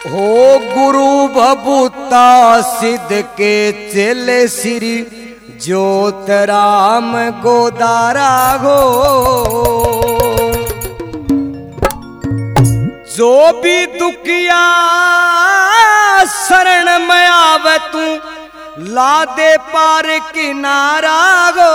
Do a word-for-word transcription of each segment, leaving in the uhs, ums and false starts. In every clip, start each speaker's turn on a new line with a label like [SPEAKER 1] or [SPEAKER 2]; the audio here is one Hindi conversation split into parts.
[SPEAKER 1] हो गुरु बबूता सिद्ध के चेले श्री ज्योतराम गोदारा हो। जो भी दुखिया शरण में आवे तू ला दे पार किनारा गो।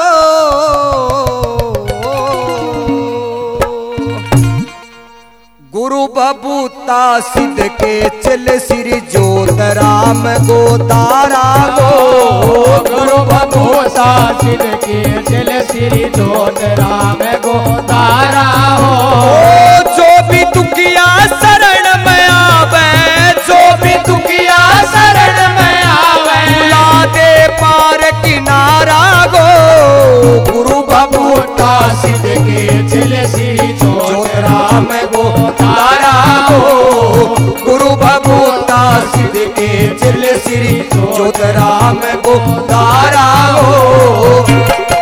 [SPEAKER 1] गुरु बबूता सिद्ध के चल श्री ज्योतराम गोदारा गो।
[SPEAKER 2] गुरु बबूता सिद्ध के चल श्री ज्योतराम गोदारा हो।
[SPEAKER 1] जो भी दुखिया शरण में आवे,
[SPEAKER 2] जो भी दुखिया शरण में आवे
[SPEAKER 1] ला दे पार किनारा गो। गुरु
[SPEAKER 2] बबूता सिद्ध के चल श्री ज्योतराम गोदारा हो।
[SPEAKER 1] गुरु बबूता सिद्ध के चल श्री ज्योतराम गोदारा हो।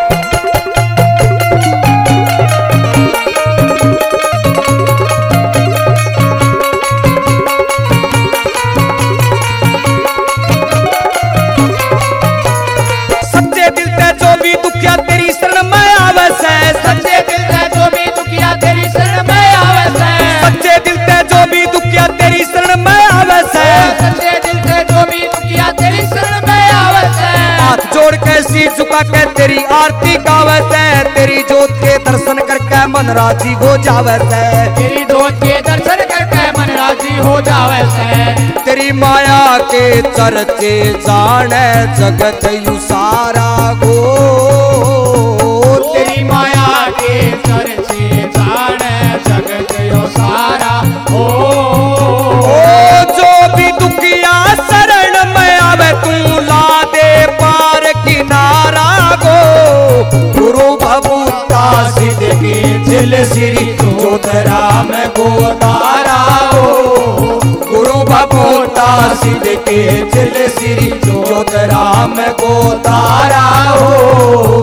[SPEAKER 1] सच्चे दिल से जो भी दुखिया तेरी शरण में आवे से,
[SPEAKER 2] सच्चे दिल से जो भी दुखिया तेरी शरण में आवे से,
[SPEAKER 1] सच्चे दिल से जो भी दुखिया तेरी शरण में आवे से,
[SPEAKER 2] सच्चे दिल से जो भी दुखिया तेरी शरण में आवे से,
[SPEAKER 1] हाथ जोड़ के सिर झुका के तेरी आरती गावे से, तेरी जोत के दर्शन करके मन राजी हो जावे से,
[SPEAKER 2] तेरी जोत के दर्शन करके मन राजी हो जावे से,
[SPEAKER 1] तेरी माया के चर्चे जाने जगत यू सारा गो।
[SPEAKER 2] तेरी माया के चर्चे जाने जगत यो सारा हो।
[SPEAKER 1] ओ जो भी दुखिया शरण में आवे तू ला दे पार किनारा गो। गुरु बबूता सिद्ध के चल श्री ज्योतराम गोदारा हो। गुरु बबूता सिद्ध के चल श्री ज्योतराम गोदारा हो।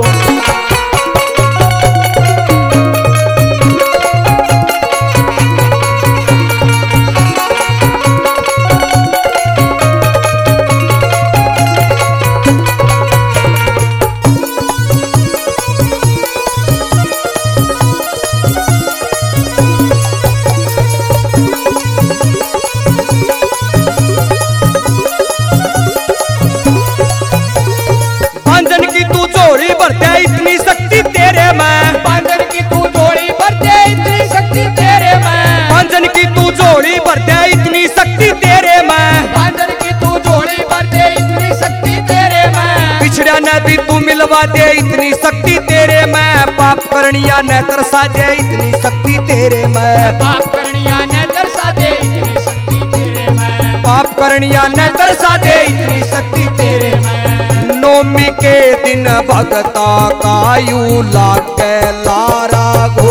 [SPEAKER 1] पांजन की तू झोली भरते इतनी शक्ति तेरे में,
[SPEAKER 2] पांजन की तू झोली भरते इतनी शक्ति तेरे में,
[SPEAKER 1] पांजन की तू झोली भरते इतनी शक्ति तेरे में,
[SPEAKER 2] पांजन की तू झोली भरते इतनी शक्ति तेरे में,
[SPEAKER 1] पिछड़ा न भी तू मिलवा दे इतनी शक्ति तेरे में, पाप करनिया न तरसा दे इतनी शक्ति तेरे में,
[SPEAKER 2] पाप करनिया ने दर्शा दे इतनी शक्ति तेरे में,
[SPEAKER 1] पाप करनिया न तरसा दे इतनी शक्ति तेरे में। नौमी के दिन भगता कायू लाके लारा गो।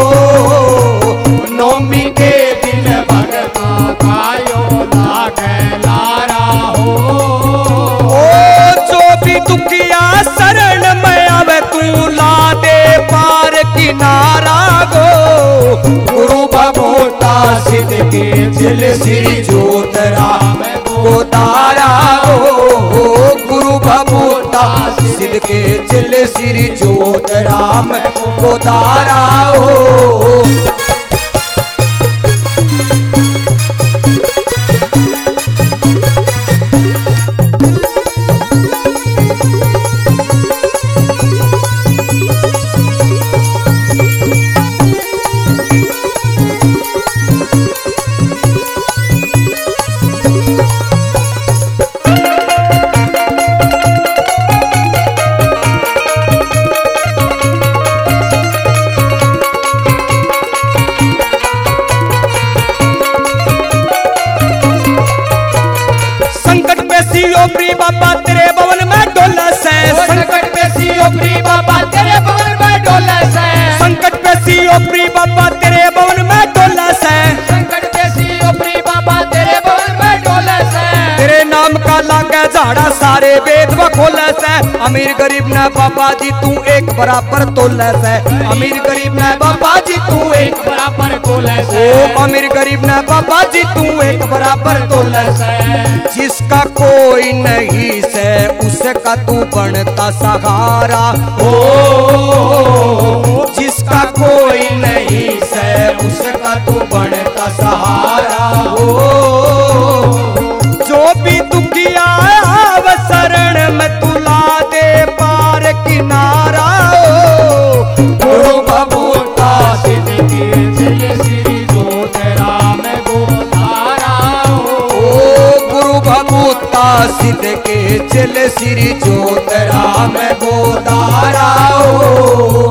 [SPEAKER 2] नौमी के दिन भगता कायो लागे लारा हो।
[SPEAKER 1] ओ जो भी दुखिया शरण में आवे तू ला दे पार किनारा गो। गुरु बबूता सिद्ध के चल श्री ज्योतराम गोदारा हो। गुरु बबूता सिद्ध के चल श्री ज्योतराम गोदारा हो। ओपरी बाबा तेरे भवन में डोला से,
[SPEAKER 2] संकट पे सी ओपरी बाबा तेरे भवन में डोला से,
[SPEAKER 1] संकट पे सी ओपरी बाबा तेरे भवन में डोला से,
[SPEAKER 2] संकट पे सी ओपरी बाबा तेरे भवन में डोला से,
[SPEAKER 1] तेरे नाम का लागे झाड़ा सारे वेद व खोले से, अमीर गरीब ने बाबा जी तू एक बराबर तोले से, अमीर गरीब ने बाबा जी तू एक
[SPEAKER 2] बराबर तोले से,
[SPEAKER 1] ओ अमीर गरीब ने बाबा जी तू एक बराबर तोले से। जिसका कोई नहीं से उसका तू बनता सहारा, ओ जिसका कोई नहीं से उसका तू बनता सहारा, ओ जो भी दुखिया आव शरण में तुला दे पार किनारा, ओ गुरु बबूता
[SPEAKER 2] सिद्ध के चले श्री जोत राम गोतारा,
[SPEAKER 1] ओ गुरु बबूता सिद्ध के चले श्री जोत राम गोदारा, ओ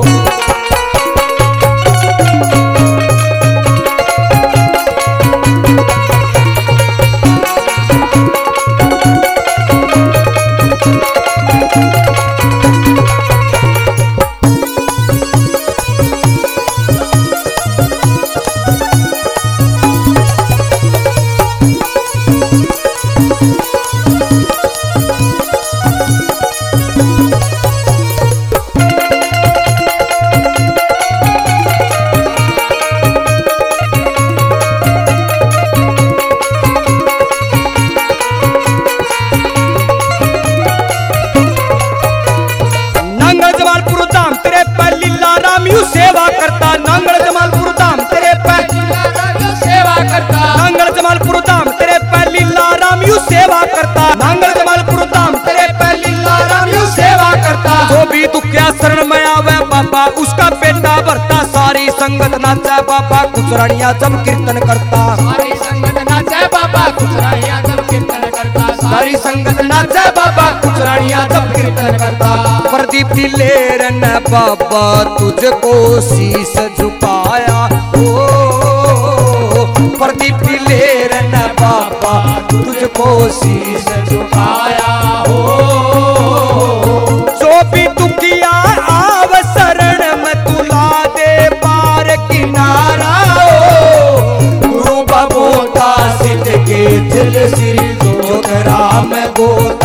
[SPEAKER 1] सेवा करता, नांगल जमालपुर धाम तेरे पे
[SPEAKER 2] सेवा करता,
[SPEAKER 1] नांगल जमालपुर धाम तेरे पे लीला राम यू सेवा करता, नांगल जमालपुर धाम तेरे पे लीला राम यू सेवा करता। जो भी दुखिया शरण में आवे बाबा उसका पेटा भरता, सारी संगत नाचे बाबा कुचरानिया जब कीर्तन करता,
[SPEAKER 2] सारी संगत नाचे बाबा कुचरानिया जब कीर्तन करता,
[SPEAKER 1] सारी संगत नाचे बाबा कुचरानिया जब कीर्तन करता। प्रदीप दिलेर ने बाबा तुझको शीश झुकाया, ओ प्रदीप दिलेर ने बाबा तुझको शीश झुकाया, ओ जो भी दुखिया आव शरण में तुला दे पार किनारा, ओ गुरु बबूता सिद्ध के दिल श्री जोत राम गोतारा।